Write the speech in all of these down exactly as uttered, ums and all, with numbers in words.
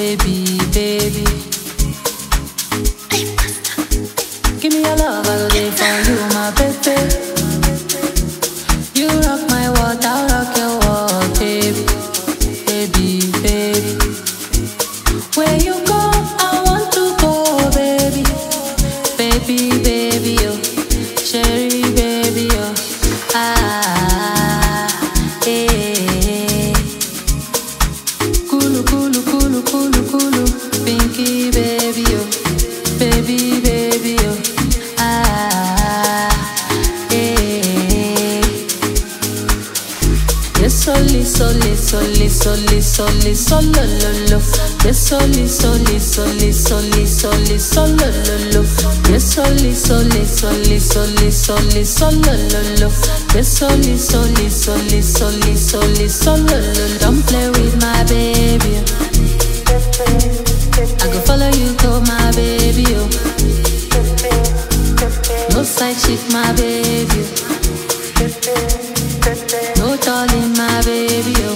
baby, baby. Give me your love, I'll live for you, my baby. You rock my world, I'll rock your world, baby, baby, baby. Where you go, I want to go, baby, baby, baby, oh, cherry, baby, oh, ah, eh. Kulu, kulu, kulu, kulu, kulu, pinky, baby, oh, baby, baby, oh, ah, eh. Yes, soli, soli, soli, soli, soli, solo, lo, lo. Yes, soli, soli, soli, soli, soli, solo, lo, lo. Yes, soli, soli, soli, soli, soli, solo, lo, lo. Yes, soli, soli, soli, soli, soli, solo, lo. Don't play with my baby. I go follow you, go my baby. Oh. No side chick, my baby. No darling, my baby. Oh.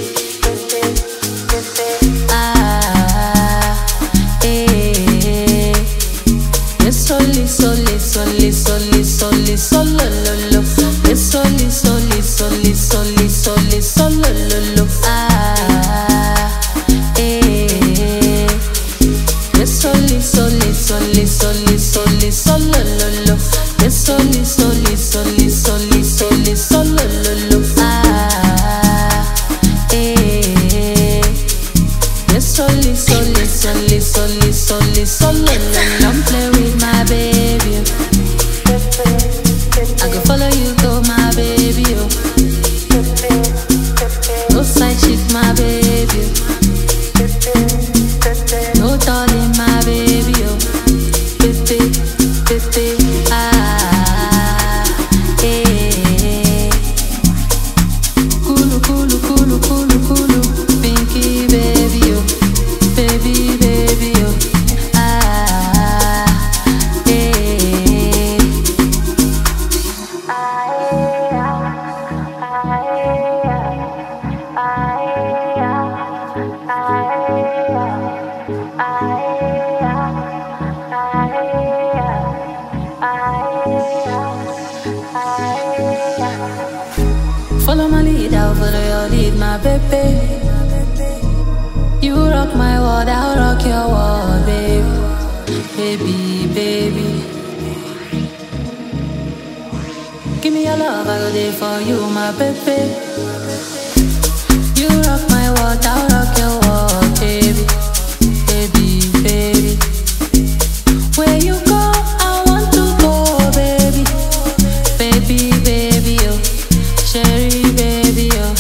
Soli, soli, soli, soli, soli, solo, lo, lo. Yes, soli, soli, soli, soli, soli, solo, lo, lo. Ah, eh. Yes, soli, soli, soli, soli, soli, solo, lo, lo. Yes, soli, soli, soli, soli, soli, solo, lo, lo. Ah, eh. Yes, soli, soli, soli, soli, soli, solo, lo. Don't play with my baby. I go follow you, go my baby. Oh. No side chick, my baby. No darling, my baby. Oh. Baby, baby, ah, eh. Kulu, kulu, kulu, kulu, kulu, pinky, baby. Oh. Baby, baby. Oh. Follow my lead, I'll follow your lead, my baby. You rock my world, I'll rock your world, baby, baby, baby. Give me your love, I go there for you, my baby. You rock my world, I'll rock your world, baby, baby, baby. Where you go, I want to go, baby, baby, baby, oh, cherry, baby, oh,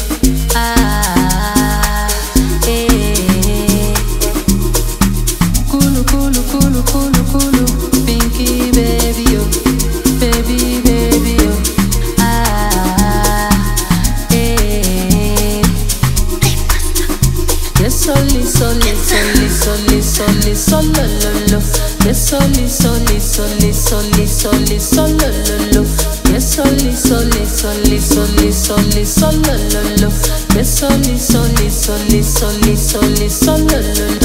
ah, eh. Kulu, kulu, kulu, kulu, kulu, pinky, baby, oh, baby, baby, oh, ah, eh. Yes, soli, soli, soli, soli, soli, solo, lo, lo. Yes, soli, soli, soli, soli, soli, solo, lo, lo. Yes, soli, soli, soli, soli, soli, solo, lo, lo. Yes, soli, soli, soli, soli, soli, solo, lo, lo.